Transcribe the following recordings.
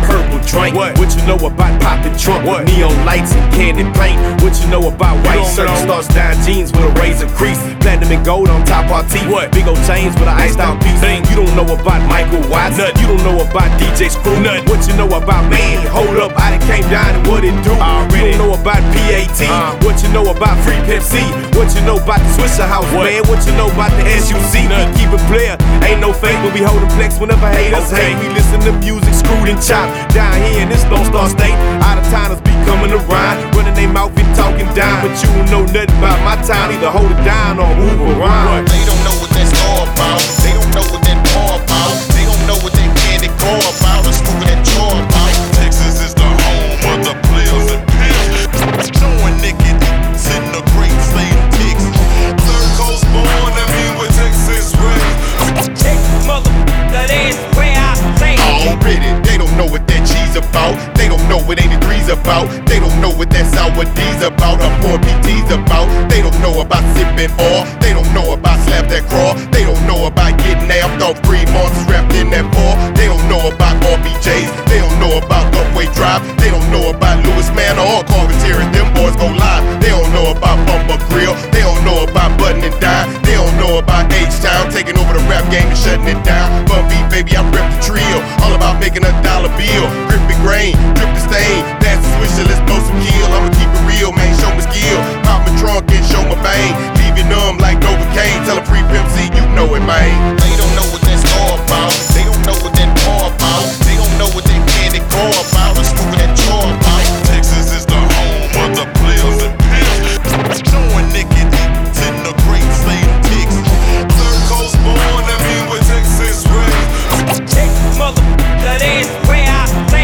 purple drink? What you know about popping trunk with neon lights and candy paint? What you know about white shirts, starts down jeans with a razor crease, platinum and gold on top our teeth? Big old chains with an iced out piece. You don't know about Michael Watts. You don't know about DJ Screw. What you know about man? Hold up, I done came down and what it do. You don't know about PAT. What you know about Free Pepsi? What you know about the Swisher House, man? What you know about the SUC? We keep it player, ain't no fake, but we holdin' flex whenever haters hate. We listen to music screwed and chopped down here in this Lone Star State. Out of towners be coming around, running their mouth and talking down, but you don't know nothing about my town. Either hold it down or move around. They don't know what that's all about. They don't know what that all about. They don't know what that candy core about. Or smoking that jaw about. Texas is the home of the players and pimps. Showing naked sitting a great slate of ticks. Third coast born, I mean with Texas raised. Texas motherfucker, that's where I stay. Already, they don't know what that cheese about. They don't know what 83's about. They don't know what that sour D's about. Or 4 PT's about. They don't know about sipping oil. They don't know about slap that crawl. They don't know about getting amped off 3 months wrapped in that ball. They don't know about RBJs. They don't know about Upway Drive. They don't know about Lewis Manor or Carpenters. Them boys go live. They don't know about Bumper Grill. They don't know about Button and Dime. They don't know about H-Town taking over the rap game and shutting it down. Bumpy, baby, I rep the trio. All about making a dollar bill. Grip the grain, drip the stain. That's the swisher, let's blow some kill. I'ma keep it real, man, show my skill. Pop my trunk and show my vein. Leave you numb like Novocaine. Tell a Free Pimp C, you know it, man. They don't know what that's all about. They don't know what that all about. They don't know what that candy core about. Or smoking that jaw about. Texas is the home of the players and pimps. Showing naked sitting a great slate of ticks. Third coast born, I mean with Texas raised. Texas motherfucker, that's where I stay.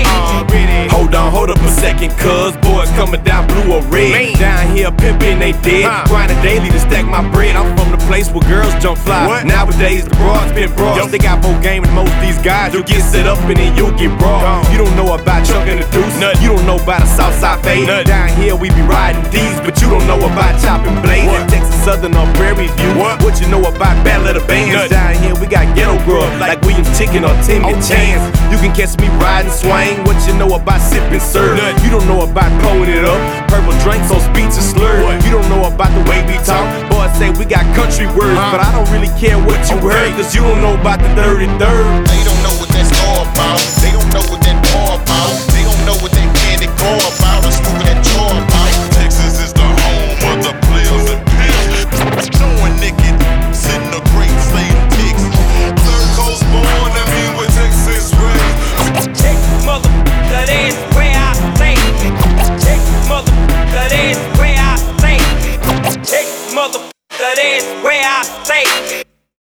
Hold up a second, cuz boys coming down blue or red. Down here pimpin', they dead. Grinding daily to stack my bread. I'm from the place where girls jump fly. Nowadays the broads been broads. They got more game than most of these guys. You'll get set up and then you'll get broad. You don't know about Chuck and the Deuce. You don't know about a Southside fade. Down here we be riding D's, but you don't know about chopping blades. Texas Southern or Prairie View. What you know about Battle of the Bands? Down here we got ghetto grub like Williams Chicken or Timmy Chance. You can catch me riding swing. What you know about sipping serve? You don't know about pulling it up. Purple drinks on speech and slurs. You don't know about the way we talk. Boys say we got country words, but I don't really care what you heard, cause you don't know about the 33rd. They don't know what that's all about. They don't know what that all about. They don't know what that candy core about. Or smoking that